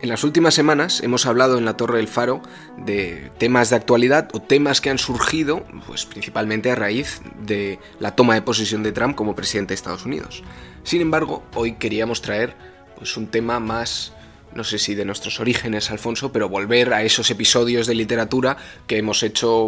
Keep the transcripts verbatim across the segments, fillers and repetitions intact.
En las últimas semanas hemos hablado en La Torre del Faro de temas de actualidad o temas que han surgido pues, principalmente a raíz de la toma de posesión de Trump como presidente de Estados Unidos. Sin embargo, hoy queríamos traer pues, un tema más, no sé si de nuestros orígenes, Alfonso, pero volver a esos episodios de literatura que hemos hecho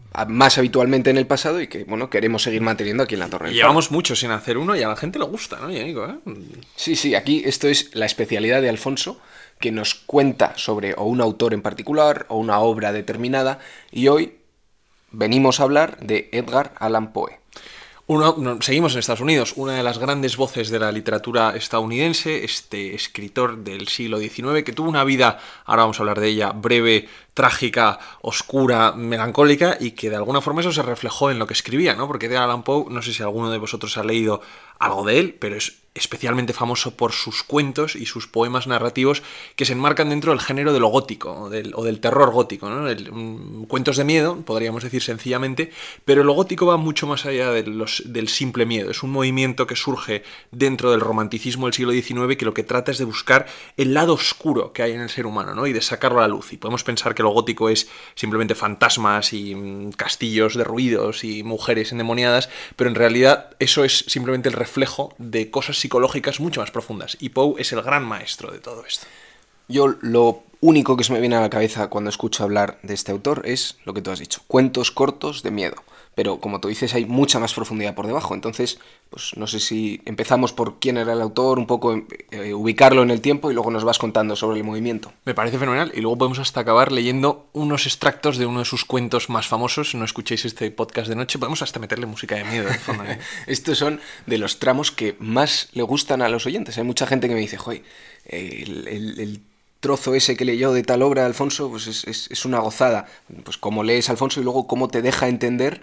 más habitualmente en el pasado y que, bueno, queremos seguir manteniendo aquí en La Torre del Faro. Llevamos mucho sin hacer uno y a la gente le gusta, ¿no, Yanico? ¿Eh? Sí, sí, aquí esto es la especialidad de Alfonso, que nos cuenta sobre o un autor en particular o una obra determinada, y hoy venimos a hablar de Edgar Allan Poe. Uno, no, seguimos en Estados Unidos, una de las grandes voces de la literatura estadounidense, este escritor del siglo diecinueve que tuvo una vida, ahora vamos a hablar de ella, breve, trágica, oscura, melancólica, y que de alguna forma eso se reflejó en lo que escribía, ¿no? Porque Edgar Allan Poe, no sé si alguno de vosotros ha leído algo de él, pero es especialmente famoso por sus cuentos y sus poemas narrativos que se enmarcan dentro del género de lo gótico o del, o del terror gótico, ¿no? El, um, cuentos de miedo, podríamos decir sencillamente, pero lo gótico va mucho más allá de los, del simple miedo. Es un movimiento que surge dentro del romanticismo del siglo diecinueve que lo que trata es de buscar el lado oscuro que hay en el ser humano, ¿no? Y de sacarlo a la luz. Y podemos pensar que lo gótico es simplemente fantasmas y um, castillos derruidos y mujeres endemoniadas, pero en realidad eso es simplemente el reflejo de cosas psicológicas mucho más profundas, y Poe es el gran maestro de todo esto. Yo lo único que se me viene a la cabeza cuando escucho hablar de este autor es lo que tú has dicho, cuentos cortos de miedo, pero como tú dices hay mucha más profundidad por debajo, entonces pues no sé si empezamos por quién era el autor, un poco eh, ubicarlo en el tiempo y luego nos vas contando sobre el movimiento. Me parece fenomenal, y luego podemos hasta acabar leyendo unos extractos de uno de sus cuentos más famosos. No escuchéis este podcast de noche, podemos hasta meterle música de miedo de fondo, ¿eh? Estos son de los tramos que más le gustan a los oyentes. Hay mucha gente que me dice, joder, el, el, el trozo ese que leyó de tal obra, Alfonso, pues es, es, es una gozada. Pues cómo lees, Alfonso, y luego cómo te deja entender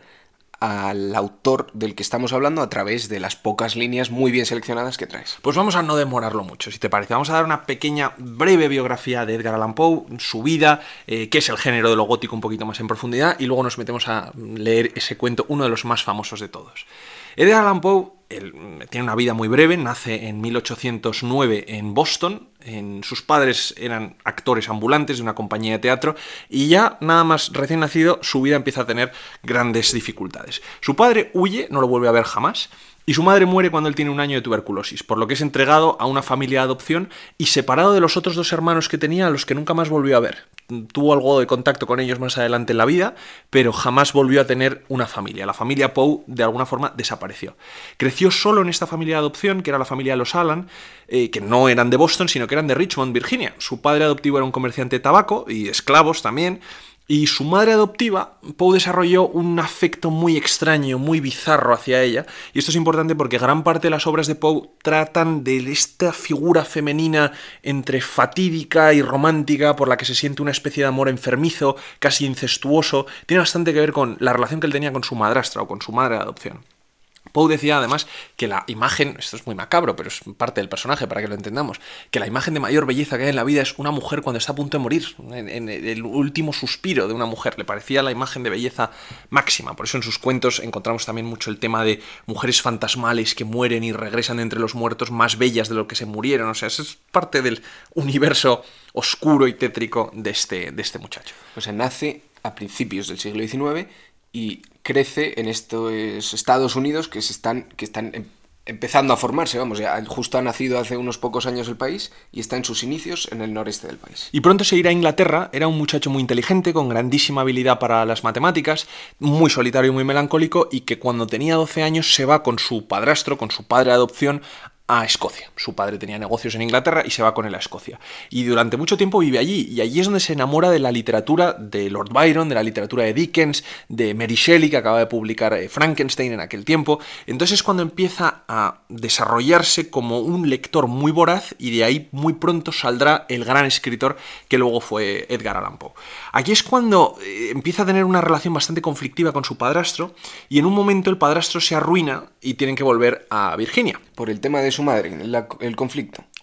al autor del que estamos hablando a través de las pocas líneas muy bien seleccionadas que traes. Pues vamos a no demorarlo mucho, si te parece. Vamos a dar una pequeña, breve biografía de Edgar Allan Poe, su vida, eh, qué es el género de lo gótico un poquito más en profundidad, y luego nos metemos a leer ese cuento, uno de los más famosos de todos. Edgar Allan Poe él, tiene una vida muy breve, nace en mil ochocientos nueve en Boston. En, sus padres eran actores ambulantes de una compañía de teatro, y ya nada más recién nacido su vida empieza a tener grandes dificultades. Su padre huye, no lo vuelve a ver jamás, y su madre muere cuando él tiene un año de tuberculosis, por lo que es entregado a una familia de adopción y separado de los otros dos hermanos que tenía, a los que nunca más volvió a ver. Tuvo algo de contacto con ellos más adelante en la vida, pero jamás volvió a tener una familia. La familia Poe, de alguna forma, desapareció. Creció solo en esta familia de adopción, que era la familia de los Allan, eh, que no eran de Boston, sino que eran de Richmond, Virginia. Su padre adoptivo era un comerciante de tabaco y esclavos también. Y su madre adoptiva, Poe desarrolló un afecto muy extraño, muy bizarro hacia ella. Y esto es importante porque gran parte de las obras de Poe tratan de esta figura femenina entre fatídica y romántica por la que se siente una especie de amor enfermizo, casi incestuoso. Tiene bastante que ver con la relación que él tenía con su madrastra o con su madre de adopción. Poe decía además que la imagen, esto es muy macabro, pero es parte del personaje para que lo entendamos, que la imagen de mayor belleza que hay en la vida es una mujer cuando está a punto de morir, en, en el último suspiro de una mujer. Le parecía la imagen de belleza máxima. Por eso en sus cuentos encontramos también mucho el tema de mujeres fantasmales que mueren y regresan de entre los muertos más bellas de lo que se murieron. O sea, eso es parte del universo oscuro y tétrico de este, de este muchacho. O sea, nace a principios del siglo diecinueve y crece en estos Estados Unidos que se están, que están em, empezando a formarse, vamos, ya justo ha nacido hace unos pocos años el país y está en sus inicios en el noreste del país. Y pronto se irá a Inglaterra. Era un muchacho muy inteligente, con grandísima habilidad para las matemáticas, muy solitario y muy melancólico, y que cuando tenía doce años se va con su padrastro, con su padre de adopción, a Escocia. Su padre tenía negocios en Inglaterra y se va con él a Escocia. Y durante mucho tiempo vive allí, y allí es donde se enamora de la literatura de Lord Byron, de la literatura de Dickens, de Mary Shelley, que acaba de publicar eh, Frankenstein en aquel tiempo. Entonces es cuando empieza a desarrollarse como un lector muy voraz, y de ahí muy pronto saldrá el gran escritor que luego fue Edgar Allan Poe. Aquí es cuando eh, empieza a tener una relación bastante conflictiva con su padrastro, y en un momento el padrastro se arruina y tienen que volver a Virginia. Por el tema de su madre, la, el conflicto.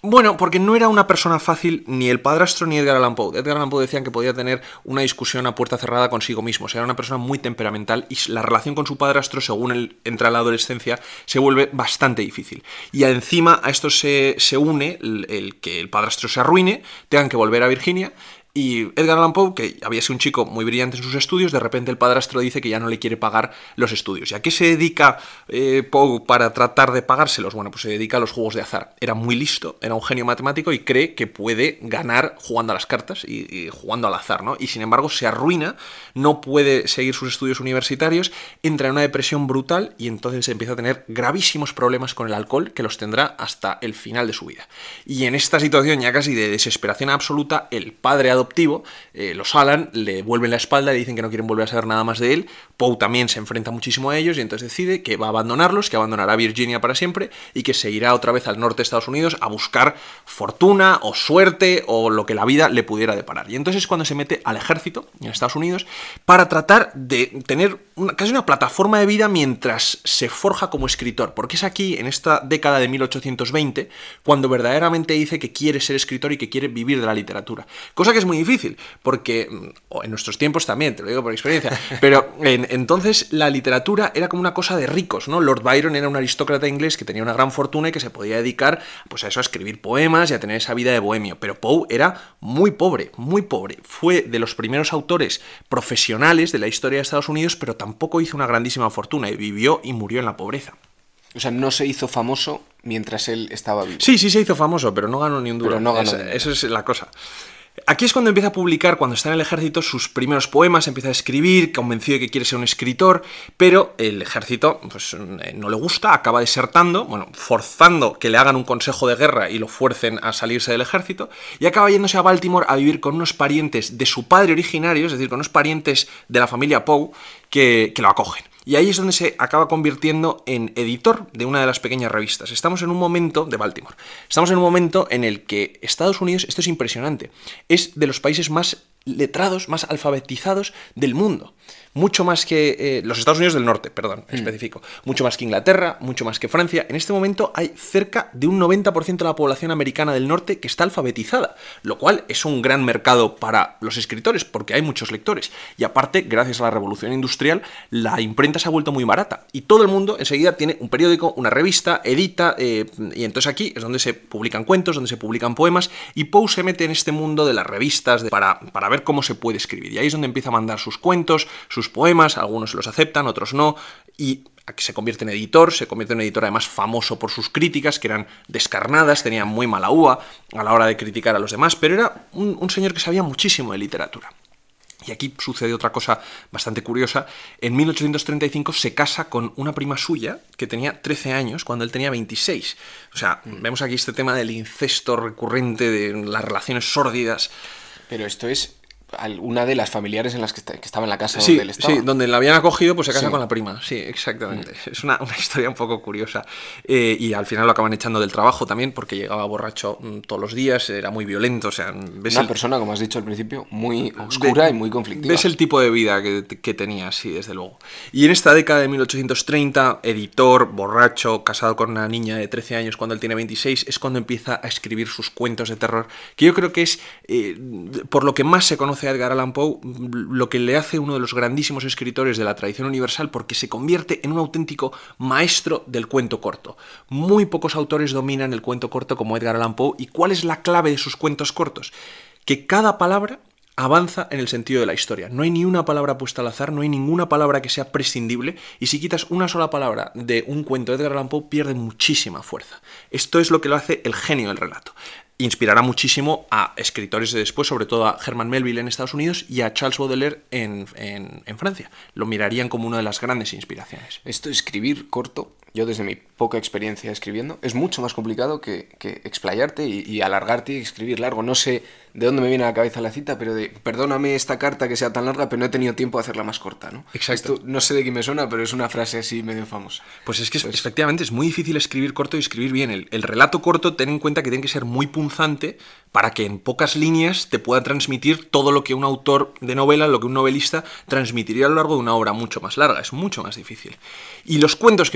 Bueno, porque no era una persona fácil ni el padrastro ni Edgar Allan Poe. Edgar Allan Poe decían que podía tener una discusión a puerta cerrada consigo mismo. O sea, era una persona muy temperamental y la relación con su padrastro, según él entra a la adolescencia, se vuelve bastante difícil. Y encima a esto se, se une el, el que el padrastro se arruine, tengan que volver a Virginia. Y Edgar Allan Poe, que había sido un chico muy brillante en sus estudios, de repente el padrastro dice que ya no le quiere pagar los estudios. ¿Y a qué se dedica eh, Poe para tratar de pagárselos? Bueno, pues se dedica a los juegos de azar. Era muy listo, era un genio matemático y cree que puede ganar jugando a las cartas y, y jugando al azar, ¿no? Y sin embargo se arruina, no puede seguir sus estudios universitarios, entra en una depresión brutal y entonces empieza a tener gravísimos problemas con el alcohol que los tendrá hasta el final de su vida. Y en esta situación ya casi de desesperación absoluta, el padre adoptivo adoptivo, eh, los Allan le vuelven la espalda, le dicen que no quieren volver a saber nada más de él. Poe también se enfrenta muchísimo a ellos y entonces decide que va a abandonarlos, que abandonará Virginia para siempre y que se irá otra vez al norte de Estados Unidos a buscar fortuna o suerte o lo que la vida le pudiera deparar. Y entonces es cuando se mete al ejército en Estados Unidos para tratar de tener una, casi una plataforma de vida mientras se forja como escritor, porque es aquí, en esta década de mil ochocientos veinte, cuando verdaderamente dice que quiere ser escritor y que quiere vivir de la literatura. Cosa que es muy difícil, porque en nuestros tiempos también, te lo digo por experiencia, pero en, entonces la literatura era como una cosa de ricos, ¿no? Lord Byron era un aristócrata inglés que tenía una gran fortuna y que se podía dedicar pues a eso, a escribir poemas y a tener esa vida de bohemio, pero Poe era muy pobre, muy pobre. Fue de los primeros autores profesionales de la historia de Estados Unidos, pero tampoco hizo una grandísima fortuna y vivió y murió en la pobreza. O sea, no se hizo famoso mientras él estaba vivo. Sí, sí se hizo famoso, pero no ganó ni un duro. Pero no ganó Esa, eso es la cosa. Aquí es cuando empieza a publicar, cuando está en el ejército, sus primeros poemas, empieza a escribir, convencido de que quiere ser un escritor, pero el ejército pues, no le gusta, acaba desertando, bueno, forzando que le hagan un consejo de guerra y lo fuercen a salirse del ejército, y acaba yéndose a Baltimore a vivir con unos parientes de su padre originario, es decir, con unos parientes de la familia Poe, que, que lo acogen. Y ahí es donde se acaba convirtiendo en editor de una de las pequeñas revistas. Estamos en un momento de Baltimore. Estamos en un momento en el que Estados Unidos, esto es impresionante, es de los países más letrados, más alfabetizados del mundo. Mucho más que eh, los Estados Unidos del Norte, perdón, mm. específico. Mucho más que Inglaterra, mucho más que Francia. En este momento hay cerca de un noventa por ciento de la población americana del norte que está alfabetizada, lo cual es un gran mercado para los escritores, porque hay muchos lectores. Y aparte, gracias a la revolución industrial, la imprenta se ha vuelto muy barata. Y todo el mundo enseguida tiene un periódico, una revista, edita, eh, y entonces aquí es donde se publican cuentos, donde se publican poemas, y Poe se mete en este mundo de las revistas de, para, para ver cómo se puede escribir. Y ahí es donde empieza a mandar sus cuentos, sus poemas, algunos los aceptan, otros no, y se convierte en editor, se convierte en un editor además famoso por sus críticas, que eran descarnadas, tenía muy mala uva a la hora de criticar a los demás, pero era un, un señor que sabía muchísimo de literatura. Y aquí sucede otra cosa bastante curiosa. En mil ochocientos treinta y cinco se casa con una prima suya que tenía trece años cuando él tenía veintiséis. O sea, mm. vemos aquí este tema del incesto recurrente, de las relaciones sórdidas. Pero esto es una de las familiares en las que, está, que estaba en la casa sí, donde él estaba. Sí, donde la habían acogido, pues se casa sí. con la prima. Sí, exactamente. Mm. Es una, una historia un poco curiosa. Eh, y al final lo acaban echando del trabajo también, porque llegaba borracho mm, todos los días, era muy violento. O sea, ves una el... persona, como has dicho al principio, muy oscura de, y muy conflictiva. Ves el tipo de vida que, que tenía, sí, desde luego. Y en esta década de mil ochocientos treinta, editor, borracho, casado con una niña de trece años cuando él tiene veintiséis, es cuando empieza a escribir sus cuentos de terror, que yo creo que es, eh, por lo que más se conoce a Edgar Allan Poe, lo que le hace uno de los grandísimos escritores de la tradición universal, porque se convierte en un auténtico maestro del cuento corto. Muy pocos autores dominan el cuento corto como Edgar Allan Poe. ¿Y cuál es la clave de sus cuentos cortos? Que cada palabra avanza en el sentido de la historia. No hay ni una palabra puesta al azar, no hay ninguna palabra que sea prescindible, y si quitas una sola palabra de un cuento de Edgar Allan Poe, pierde muchísima fuerza. Esto es lo que lo hace el genio del relato. Inspirará muchísimo a escritores de después, sobre todo a Herman Melville en Estados Unidos y a Charles Baudelaire en, en, en Francia. Lo mirarían como una de las grandes inspiraciones. Esto de escribir corto, yo desde mi poca experiencia escribiendo, es mucho más complicado que, que explayarte y, y alargarte y escribir largo. No sé de dónde me viene a la cabeza la cita, pero de perdóname esta carta que sea tan larga, pero no he tenido tiempo de hacerla más corta, ¿no? Exacto. Esto no sé de quién me suena, pero es una frase así medio famosa. Pues es que pues... efectivamente es muy difícil escribir corto y escribir bien. El, el relato corto, ten en cuenta que tiene que ser muy punzante para que en pocas líneas te pueda transmitir todo lo que un autor de novela, lo que un novelista transmitiría a lo largo de una obra mucho más larga. Es mucho más difícil. Y los cuentos que empieza a escribir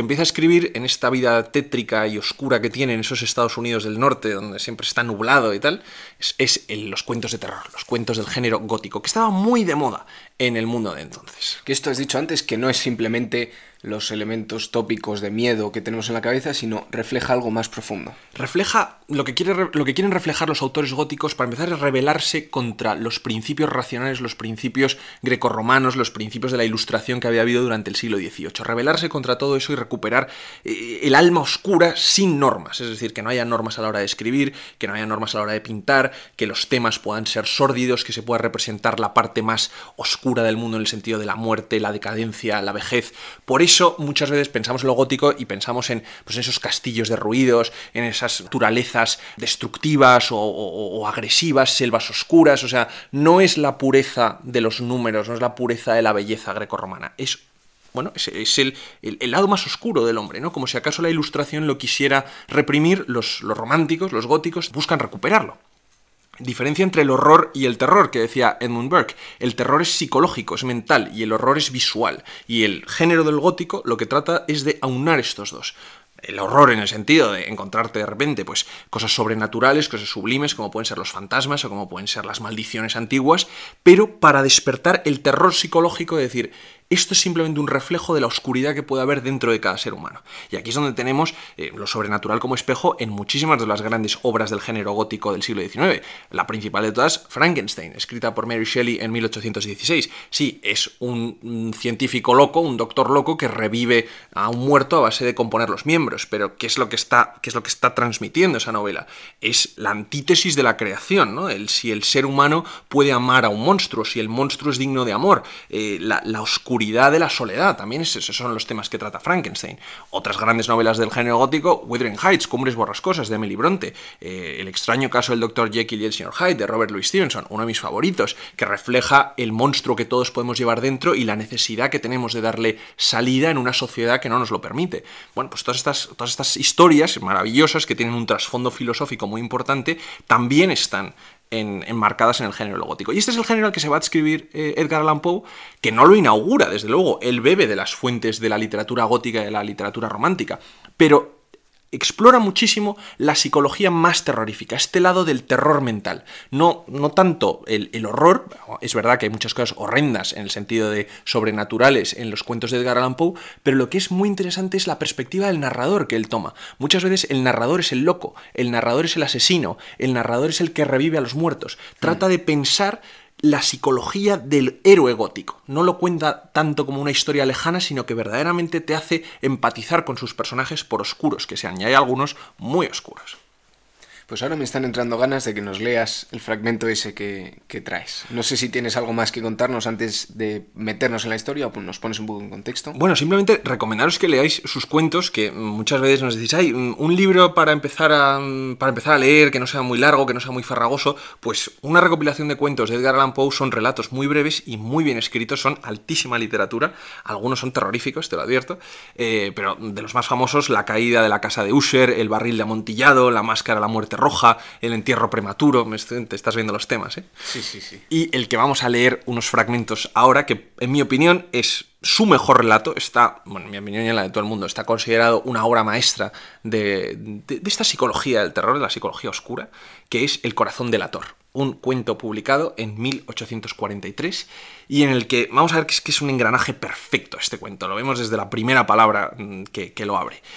escribir en esta vida tétrica y oscura que tienen esos Estados Unidos del Norte, donde siempre está nublado y tal, es, es el, los cuentos de terror, los cuentos del género gótico, que estaba muy de moda en el mundo de entonces. Que esto has dicho antes, que no es simplemente los elementos tópicos de miedo que tenemos en la cabeza, sino refleja algo más profundo. Refleja lo que, quiere, lo que quieren reflejar los autores góticos, para empezar, es rebelarse contra los principios racionales, los principios grecorromanos, los principios de la ilustración que había habido durante el siglo dieciocho. Rebelarse contra todo eso y recuperar eh, el alma oscura sin normas, es decir, que no haya normas a la hora de escribir, que no haya normas a la hora de pintar, que los temas puedan ser sórdidos, que se pueda representar la parte más oscura del mundo en el sentido de la muerte, la decadencia, la vejez. Por eso muchas veces pensamos en lo gótico y pensamos en, pues, en esos castillos derruidos, en esas naturalezas destructivas o, o, o agresivas, selvas oscuras. O sea, no es la pureza de los números, no es la pureza de la belleza grecorromana, es Bueno, es, es el, el, el lado más oscuro del hombre, ¿no? Como si acaso la ilustración lo quisiera reprimir, los, los románticos, los góticos, buscan recuperarlo. Diferencia entre el horror y el terror, que decía Edmund Burke. El terror es psicológico, es mental, y el horror es visual. Y el género del gótico lo que trata es de aunar estos dos. El horror en el sentido de encontrarte de repente pues cosas sobrenaturales, cosas sublimes, como pueden ser los fantasmas o como pueden ser las maldiciones antiguas, pero para despertar el terror psicológico de decir, esto es simplemente un reflejo de la oscuridad que puede haber dentro de cada ser humano. Y aquí es donde tenemos eh, lo sobrenatural como espejo en muchísimas de las grandes obras del género gótico del siglo diecinueve. La principal de todas, Frankenstein, escrita por Mary Shelley en mil ochocientos dieciséis. Sí, es un, un científico loco, un doctor loco que revive a un muerto a base de componer los miembros. Pero ¿qué es lo que está, qué es lo que está transmitiendo esa novela? Es la antítesis de la creación, ¿no? El, si el ser humano puede amar a un monstruo, si el monstruo es digno de amor, eh, la, la oscuridad de la soledad, también esos son los temas que trata Frankenstein. Otras grandes novelas del género gótico, Wuthering Heights, Cumbres borrascosas, de Emily Bronte, eh, El extraño caso del doctor Jekyll y el señor Hyde, de Robert Louis Stevenson, uno de mis favoritos, que refleja el monstruo que todos podemos llevar dentro y la necesidad que tenemos de darle salida en una sociedad que no nos lo permite. Bueno, pues todas estas, todas estas historias maravillosas que tienen un trasfondo filosófico muy importante, también están En, enmarcadas en el género gótico. Y este es el género al que se va a adscribir eh, Edgar Allan Poe, que no lo inaugura, desde luego. Él bebe de las fuentes de la literatura gótica y de la literatura romántica, pero explora muchísimo la psicología más terrorífica, este lado del terror mental. No, no tanto el, el horror, es verdad que hay muchas cosas horrendas en el sentido de sobrenaturales en los cuentos de Edgar Allan Poe, pero lo que es muy interesante es la perspectiva del narrador que él toma. Muchas veces el narrador es el loco, el narrador es el asesino, el narrador es el que revive a los muertos. Trata de pensar la psicología del héroe gótico. No lo cuenta tanto como una historia lejana, sino que verdaderamente te hace empatizar con sus personajes por oscuros que sean, y hay algunos muy oscuros. Pues ahora me están entrando ganas de que nos leas el fragmento ese que, que traes. No sé si tienes algo más que contarnos antes de meternos en la historia o nos pones un poco en contexto. Bueno, simplemente recomendaros que leáis sus cuentos, que muchas veces nos decís, ay, un libro para empezar a, para empezar a leer, que no sea muy largo, que no sea muy farragoso. Pues una recopilación de cuentos de Edgar Allan Poe son relatos muy breves y muy bien escritos, son altísima literatura, algunos son terroríficos, te lo advierto, eh, pero de los más famosos, La caída de la casa de Usher, El barril de amontillado, La máscara de la muerte roja, El entierro prematuro, te estás viendo los temas, ¿eh? Sí, sí, sí. Y el que vamos a leer unos fragmentos ahora, que en mi opinión es su mejor relato, está, bueno, en mi opinión y en la de todo el mundo, está considerado una obra maestra de, de, de esta psicología del terror, de la psicología oscura, que es El corazón delator, un cuento publicado en mil ochocientos cuarenta y tres y en el que vamos a ver que es, que es un engranaje perfecto este cuento, lo vemos desde la primera palabra que, que lo abre.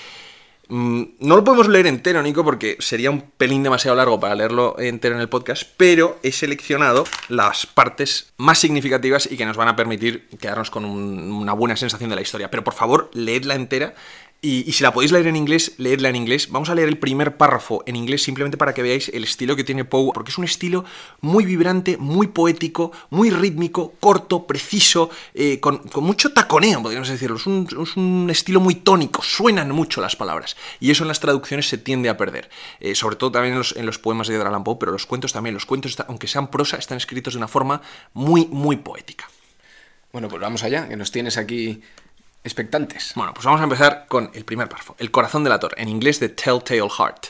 No lo podemos leer entero, Nico, porque sería un pelín demasiado largo para leerlo entero en el podcast, pero he seleccionado las partes más significativas y que nos van a permitir quedarnos con un, una buena sensación de la historia. Pero por favor, leedla entera. Y, y si la podéis leer en inglés, leedla en inglés. Vamos a leer el primer párrafo en inglés simplemente para que veáis el estilo que tiene Poe, porque es un estilo muy vibrante, muy poético, muy rítmico, corto, preciso, eh, con, con mucho taconeo, podríamos decirlo. Es un, es un estilo muy tónico, suenan mucho las palabras. Y eso en las traducciones se tiende a perder. Eh, sobre todo también en los, en los poemas de Edgar Allan Poe, pero los cuentos también. Los cuentos, aunque sean prosa, están escritos de una forma muy, muy poética. Bueno, pues vamos allá, que nos tienes aquí expectantes. Bueno, pues vamos a empezar con el primer párrafo. El corazón delator, en inglés The Telltale Heart.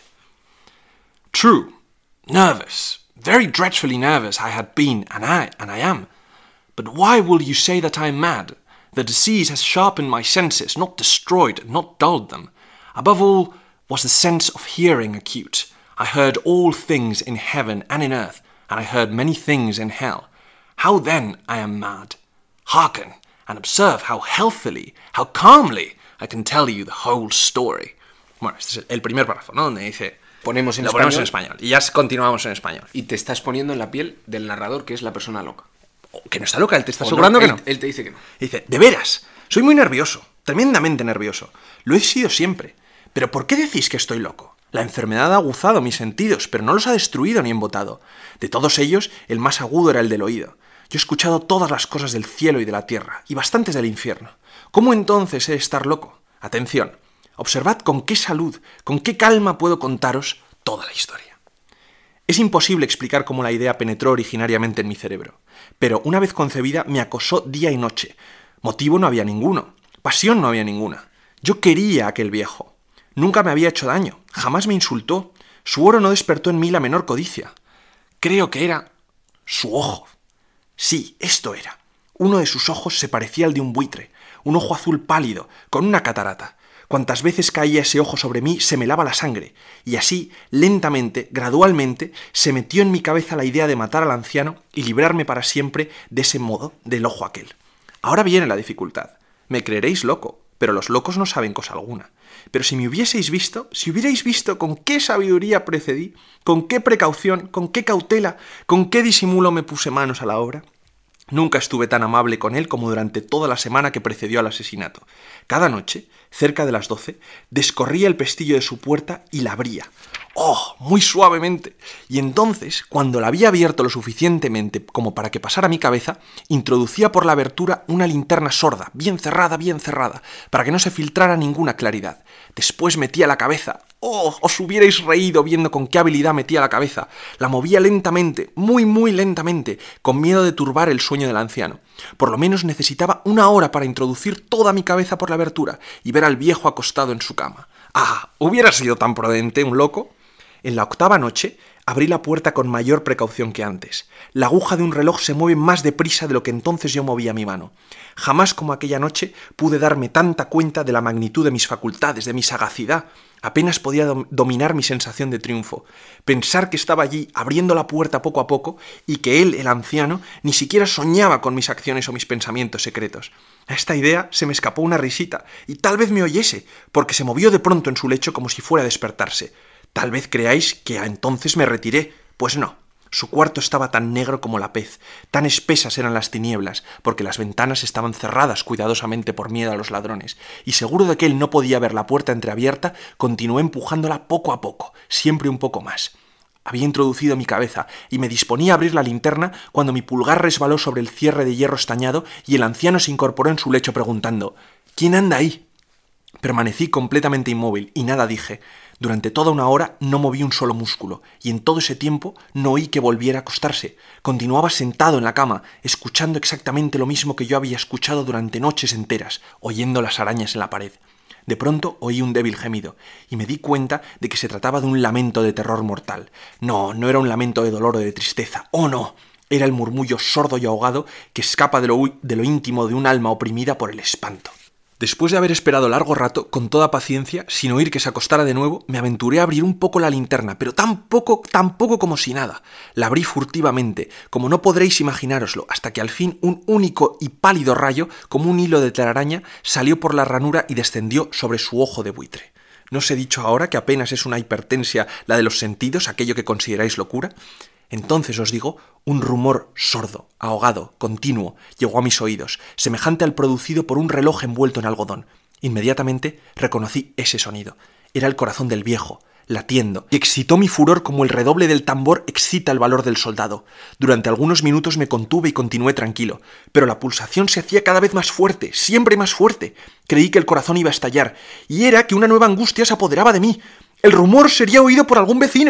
True, nervous, very dreadfully nervous I had been, and I, and I am. But why will you say that I am mad? The disease has sharpened my senses, not destroyed, not dulled them. Above all was the sense of hearing acute. I heard all things in heaven and in earth, and I heard many things in hell. How then I am mad? Hearken, and observe how healthily, how calmly I can tell you the whole story. Bueno, este es el primer párrafo, ¿no? Donde dice... Ponemos en, lo español, ponemos en español. Y ya continuamos en español. Y te estás poniendo en la piel del narrador, que es la persona loca. Que no está loca, él te está O asegurando no, que él, no. Él te dice que no. Dice, de veras, soy muy nervioso, tremendamente nervioso. Lo he sido siempre. ¿Pero por qué decís que estoy loco? La enfermedad ha aguzado mis sentidos, pero no los ha destruido ni embotado. De todos ellos, el más agudo era el del oído. Yo he escuchado todas las cosas del cielo y de la tierra, y bastantes del infierno. ¿Cómo entonces he de estar loco? Atención, observad con qué salud, con qué calma puedo contaros toda la historia. Es imposible explicar cómo la idea penetró originariamente en mi cerebro, pero una vez concebida me acosó día y noche. Motivo no había ninguno, pasión no había ninguna. Yo quería a aquel viejo. Nunca me había hecho daño, jamás me insultó. Su oro no despertó en mí la menor codicia. Creo que era su ojo. Sí, esto era. Uno de sus ojos se parecía al de un buitre, un ojo azul pálido, con una catarata. Cuantas veces caía ese ojo sobre mí, se me helaba la sangre, y así, lentamente, gradualmente, se metió en mi cabeza la idea de matar al anciano y librarme para siempre de ese modo del ojo aquel. Ahora viene la dificultad. Me creeréis loco, pero los locos no saben cosa alguna. Pero si me hubieseis visto, si hubierais visto con qué sabiduría procedí, con qué precaución, con qué cautela, con qué disimulo me puse manos a la obra. Nunca estuve tan amable con él como durante toda la semana que precedió al asesinato. Cada noche, cerca de las doce, descorría el pestillo de su puerta y la abría. ¡Oh! Muy suavemente. Y entonces, cuando la había abierto lo suficientemente como para que pasara mi cabeza, introducía por la abertura una linterna sorda, bien cerrada, bien cerrada, para que no se filtrara ninguna claridad. Después metía la cabeza. ¡Oh! Os hubierais reído viendo con qué habilidad metía la cabeza. La movía lentamente, muy, muy lentamente, con miedo de turbar el sueño del anciano. Por lo menos necesitaba una hora para introducir toda mi cabeza por la abertura y ver al viejo acostado en su cama. ¡Ah! ¿Hubiera sido tan prudente un loco? En la octava noche abrí la puerta con mayor precaución que antes. La aguja de un reloj se mueve más deprisa de lo que entonces yo movía mi mano. Jamás como aquella noche pude darme tanta cuenta de la magnitud de mis facultades, de mi sagacidad. Apenas podía dom- dominar mi sensación de triunfo. Pensar que estaba allí abriendo la puerta poco a poco y que él, el anciano, ni siquiera soñaba con mis acciones o mis pensamientos secretos. A esta idea se me escapó una risita y tal vez me oyese, porque se movió de pronto en su lecho como si fuera a despertarse. Tal vez creáis que entonces me retiré. Pues no. Su cuarto estaba tan negro como la pez, tan espesas eran las tinieblas, porque las ventanas estaban cerradas cuidadosamente por miedo a los ladrones, y seguro de que él no podía ver la puerta entreabierta, continué empujándola poco a poco, siempre un poco más. Había introducido mi cabeza y me disponía a abrir la linterna cuando mi pulgar resbaló sobre el cierre de hierro estañado y el anciano se incorporó en su lecho preguntando: ¿Quién anda ahí? Permanecí completamente inmóvil y nada dije. Durante toda una hora no moví un solo músculo, y en todo ese tiempo no oí que volviera a acostarse. Continuaba sentado en la cama, escuchando exactamente lo mismo que yo había escuchado durante noches enteras, oyendo las arañas en la pared. De pronto oí un débil gemido, y me di cuenta de que se trataba de un lamento de terror mortal. No, no era un lamento de dolor o de tristeza. ¡Oh, no! Era el murmullo sordo y ahogado que escapa de lo, de lo íntimo de un alma oprimida por el espanto. Después de haber esperado largo rato, con toda paciencia, sin oír que se acostara de nuevo, me aventuré a abrir un poco la linterna, pero tan poco, tan poco como si nada. La abrí furtivamente, como no podréis imaginároslo, hasta que al fin un único y pálido rayo, como un hilo de telaraña, salió por la ranura y descendió sobre su ojo de buitre. ¿No os he dicho ahora que apenas es una hipertensia la de los sentidos, aquello que consideráis locura? Entonces os digo, un rumor sordo, ahogado, continuo, llegó a mis oídos, semejante al producido por un reloj envuelto en algodón. Inmediatamente reconocí ese sonido. Era el corazón del viejo, latiendo, y excitó mi furor como el redoble del tambor excita el valor del soldado. Durante algunos minutos me contuve y continué tranquilo, pero la pulsación se hacía cada vez más fuerte, siempre más fuerte. Creí que el corazón iba a estallar, y era que una nueva angustia se apoderaba de mí. El rumor sería oído por algún vecino.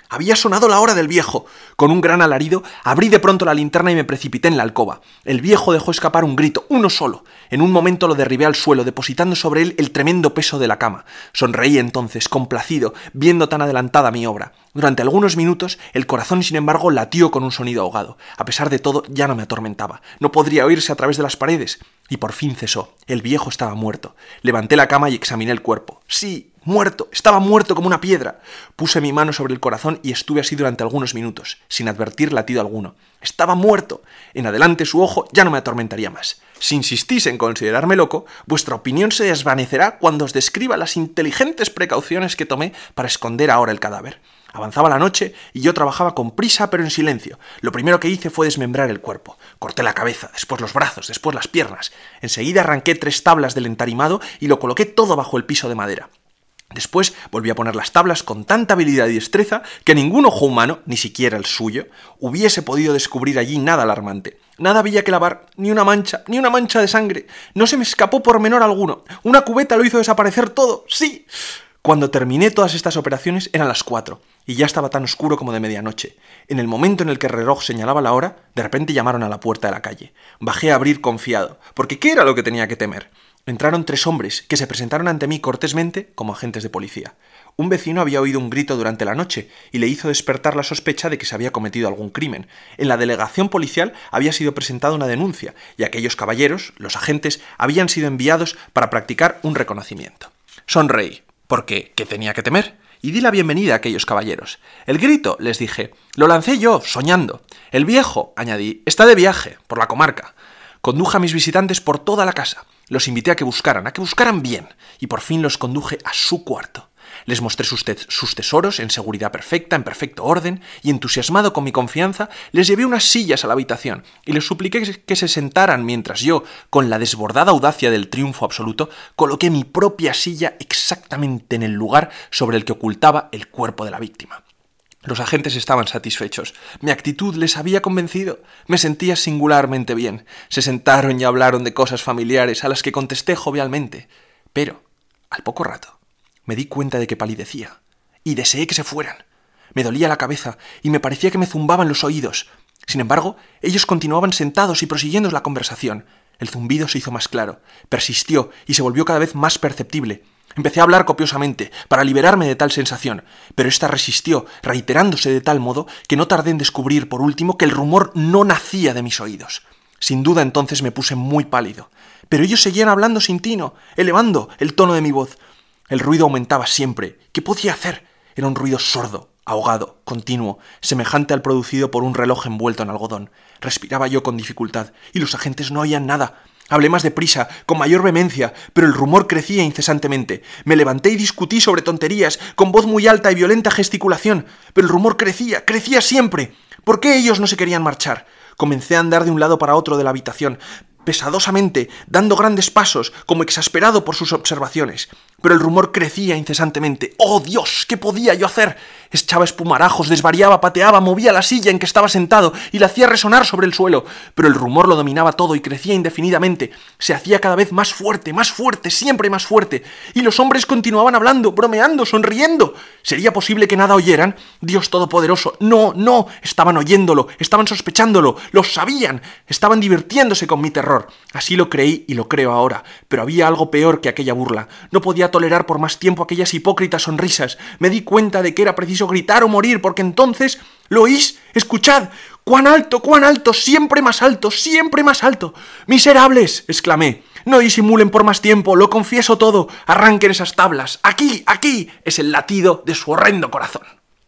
Había sonado la hora del viejo. Con un gran alarido, abrí de pronto la linterna y me precipité en la alcoba. El viejo dejó escapar un grito, uno solo. En un momento lo derribé al suelo, depositando sobre él el tremendo peso de la cama. Sonreí entonces, complacido, viendo tan adelantada mi obra. Durante algunos minutos, el corazón, sin embargo, latió con un sonido ahogado. A pesar de todo, ya no me atormentaba. No podría oírse a través de las paredes. Y por fin cesó. El viejo estaba muerto. Levanté la cama y examiné el cuerpo. Sí, muerto. Estaba muerto como una piedra. Puse mi mano sobre el corazón y estuve así durante algunos minutos, sin advertir latido alguno. Estaba muerto. En adelante su ojo ya no me atormentaría más. Si insistís en considerarme loco, vuestra opinión se desvanecerá cuando os describa las inteligentes precauciones que tomé para esconder ahora el cadáver. Avanzaba la noche y yo trabajaba con prisa pero en silencio. Lo primero que hice fue desmembrar el cuerpo. Corté la cabeza, después los brazos, después las piernas. Enseguida arranqué tres tablas del entarimado y lo coloqué todo bajo el piso de madera. Después volví a poner las tablas con tanta habilidad y destreza que ningún ojo humano, ni siquiera el suyo, hubiese podido descubrir allí nada alarmante. Nada había que lavar, ni una mancha, ni una mancha de sangre. No se me escapó pormenor alguno. Una cubeta lo hizo desaparecer todo. ¡Sí! Cuando terminé todas estas operaciones eran las cuatro, y ya estaba tan oscuro como de medianoche. En el momento en el que el reloj señalaba la hora, de repente llamaron a la puerta de la calle. Bajé a abrir confiado, porque ¿qué era lo que tenía que temer? Entraron tres hombres, que se presentaron ante mí cortésmente como agentes de policía. Un vecino había oído un grito durante la noche y le hizo despertar la sospecha de que se había cometido algún crimen. En la delegación policial había sido presentada una denuncia, y aquellos caballeros, los agentes, habían sido enviados para practicar un reconocimiento. Sonreí. Porque, ¿qué tenía que temer? Y di la bienvenida a aquellos caballeros. El grito, les dije, lo lancé yo, soñando. El viejo, añadí, está de viaje, por la comarca. Conduje a mis visitantes por toda la casa. Los invité a que buscaran, a que buscaran bien. Y por fin los conduje a su cuarto. Les mostré sus, te- sus tesoros en seguridad perfecta, en perfecto orden, y entusiasmado con mi confianza, les llevé unas sillas a la habitación y les supliqué que se sentaran mientras yo, con la desbordada audacia del triunfo absoluto, coloqué mi propia silla exactamente en el lugar sobre el que ocultaba el cuerpo de la víctima. Los agentes estaban satisfechos. Mi actitud les había convencido. Me sentía singularmente bien. Se sentaron y hablaron de cosas familiares a las que contesté jovialmente. Pero, al poco rato, me di cuenta de que palidecía, y deseé que se fueran. Me dolía la cabeza, y me parecía que me zumbaban los oídos. Sin embargo, ellos continuaban sentados y prosiguiendo la conversación. El zumbido se hizo más claro, persistió y se volvió cada vez más perceptible. Empecé a hablar copiosamente, para liberarme de tal sensación, pero ésta resistió, reiterándose de tal modo que no tardé en descubrir, por último, que el rumor no nacía de mis oídos. Sin duda entonces me puse muy pálido, pero ellos seguían hablando sin tino, elevando el tono de mi voz. El ruido aumentaba siempre. ¿Qué podía hacer? Era un ruido sordo, ahogado, continuo, semejante al producido por un reloj envuelto en algodón. Respiraba yo con dificultad, y los agentes no oían nada. Hablé más deprisa, con mayor vehemencia, pero el rumor crecía incesantemente. Me levanté y discutí sobre tonterías, con voz muy alta y violenta gesticulación, pero el rumor crecía, crecía siempre. ¿Por qué ellos no se querían marchar? Comencé a andar de un lado para otro de la habitación, pesadosamente, dando grandes pasos, como exasperado por sus observaciones. Pero el rumor crecía incesantemente. ¡Oh, Dios! ¿Qué podía yo hacer? Echaba espumarajos, desvariaba, pateaba, movía la silla en que estaba sentado y la hacía resonar sobre el suelo. Pero el rumor lo dominaba todo y crecía indefinidamente. Se hacía cada vez más fuerte, más fuerte, siempre más fuerte. Y los hombres continuaban hablando, bromeando, sonriendo. ¿Sería posible que nada oyeran? Dios Todopoderoso. No, no. Estaban oyéndolo, estaban sospechándolo, lo sabían. Estaban divirtiéndose con mi terror. Así lo creí y lo creo ahora. Pero había algo peor que aquella burla. No podía tolerar por más tiempo aquellas hipócritas sonrisas. Me di cuenta de que era preciso gritar o morir, porque entonces... ¿Lo oís? ¡Escuchad! ¡Cuán alto, cuán alto! ¡Siempre más alto, siempre más alto! ¡Miserables!, exclamé. No disimulen por más tiempo, lo confieso todo. Arranquen esas tablas. Aquí, aquí es el latido de su horrendo corazón.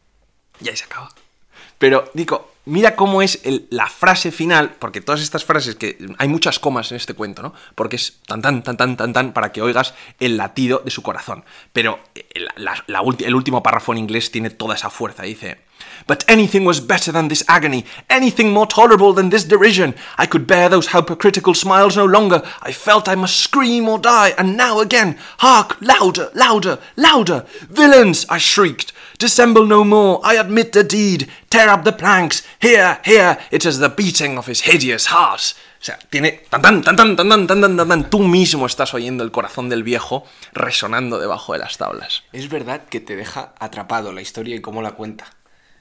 Y ahí se acaba. Pero, Nico, mira cómo es el, la frase final, porque todas estas frases, que hay muchas comas en este cuento, ¿no? Porque es tan, tan, tan, tan, tan, tan, para que oigas el latido de su corazón. Pero la, la, la ulti, el último párrafo en inglés tiene toda esa fuerza. Dice: But anything was better than this agony, anything more tolerable than this derision. I could bear those hypocritical smiles no longer. I felt I must scream or die, and now again, hark, louder, louder, louder. Villains, I shrieked. Dissemble no more, I admit the deed. Tear up the planks. Here, here, it is the beating of his hideous heart. O sea, tiene tan tan tan tan tan tan tan tan tan tan. Tú mismo estás oyendo el corazón del viejo resonando debajo de las tablas. Es verdad que te deja atrapado la historia y cómo la cuenta.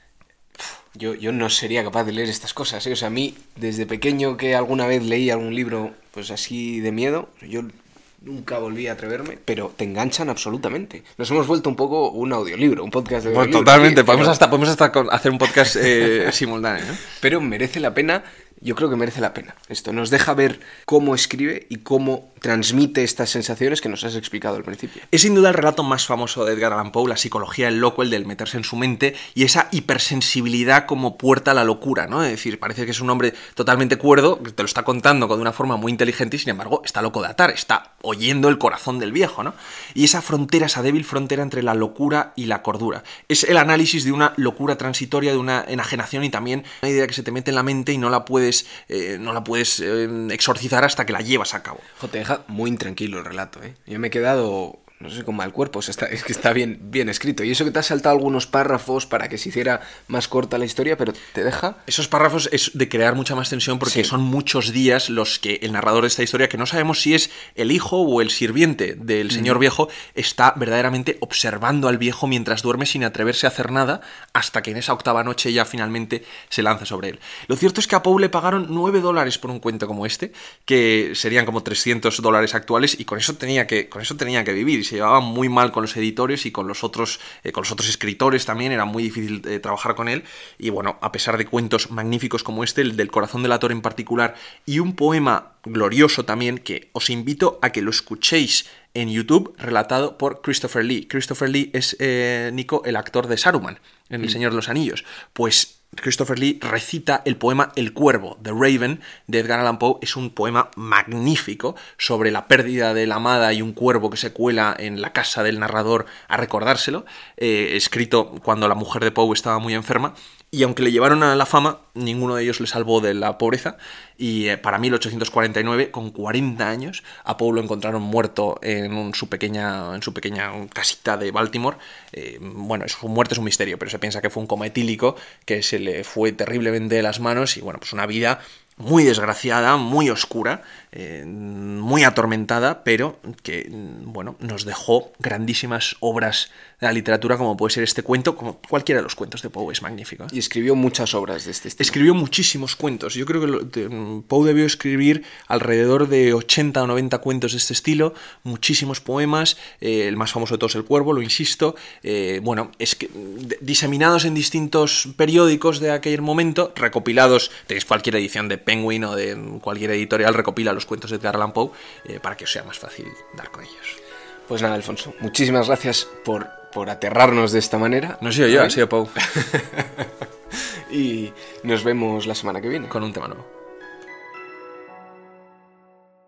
Yo, yo no sería capaz de leer estas cosas, ¿eh? O sea, a mí, desde pequeño que alguna vez leí algún libro, pues así de miedo, yo nunca volví a atreverme, pero te enganchan absolutamente. Nos hemos vuelto un poco un audiolibro, un podcast de Pues audiolibro. totalmente, Sí, podemos pero, hasta, podemos hasta con- hacer un podcast eh, simultáneo, ¿no? pero merece la pena, yo creo que merece la pena. Esto nos deja ver cómo escribe y cómo transmite estas sensaciones que nos has explicado al principio. Es sin duda el relato más famoso de Edgar Allan Poe, la psicología del loco, el del meterse en su mente y esa hipersensibilidad como puerta a la locura, ¿no? Es decir, parece que es un hombre totalmente cuerdo, que te lo está contando de una forma muy inteligente y sin embargo está loco de atar, está oyendo el corazón del viejo, ¿no? Y esa frontera, esa débil frontera entre la locura y la cordura. Es el análisis de una locura transitoria, de una enajenación y también una idea que se te mete en la mente y no la puedes, eh, no la puedes eh, exorcizar hasta que la llevas a cabo. Jo, te deja muy intranquilo el relato, ¿eh? Yo me he quedado, no sé, con mal cuerpo, o sea, está, es que está bien, bien escrito. Y eso que te has saltado algunos párrafos para que se hiciera más corta la historia, pero te deja... Esos párrafos es de crear mucha más tensión porque Sí. son muchos días los que el narrador de esta historia, que no sabemos si es el hijo o el sirviente del señor viejo, está verdaderamente observando al viejo mientras duerme sin atreverse a hacer nada hasta que en esa octava noche ya finalmente se lanza sobre él. Lo cierto es que a Poe le pagaron nueve dólares por un cuento como este, que serían como trescientos dólares actuales, y con eso tenía que, con eso tenía que vivir. Y se llevaba muy mal con los editores y con los otros, eh, con los otros escritores también, era muy difícil eh, trabajar con él. Y bueno, a pesar de cuentos magníficos como este, el del Corazón del Ator en particular, y un poema glorioso también, que os invito a que lo escuchéis en YouTube, relatado por Christopher Lee. Christopher Lee es, eh, Nico, el actor de Saruman en El Mm. Señor de los Anillos. Pues Christopher Lee recita el poema El Cuervo, The Raven, de Edgar Allan Poe. Es un poema magnífico sobre la pérdida de la amada y un cuervo que se cuela en la casa del narrador a recordárselo, eh, escrito cuando la mujer de Poe estaba muy enferma. Y aunque le llevaron a la fama, ninguno de ellos le salvó de la pobreza. Y eh, para mil ochocientos cuarenta y nueve, con cuarenta años, a Poe lo encontraron muerto en, un, su, pequeña, en su pequeña casita de Baltimore. Eh, bueno, su muerte es un misterio, pero se piensa que fue un coma etílico que se le fue terriblemente de las manos. Y bueno, pues una vida muy desgraciada, muy oscura, eh, muy atormentada, pero que, bueno, nos dejó grandísimas obras de la literatura, como puede ser este cuento, como cualquiera de los cuentos de Poe, es magnífico, ¿eh? Y escribió muchas obras de este estilo. Escribió muchísimos cuentos. Yo creo que lo, de, Poe debió escribir alrededor de ochenta o noventa cuentos de este estilo, muchísimos poemas, eh, el más famoso de todos, El Cuervo, lo insisto, eh, bueno, es que de, diseminados en distintos periódicos de aquel momento, recopilados, tenéis cualquier edición de Penguin o de cualquier editorial, recopila los cuentos de Edgar Allan Poe, eh, para que os sea más fácil dar con ellos. Pues nada, Alfonso, muchísimas gracias por, por aterrarnos de esta manera. No he sido yo, ¿Eh? ha sido Poe. Y nos vemos la semana que viene. Con un tema nuevo.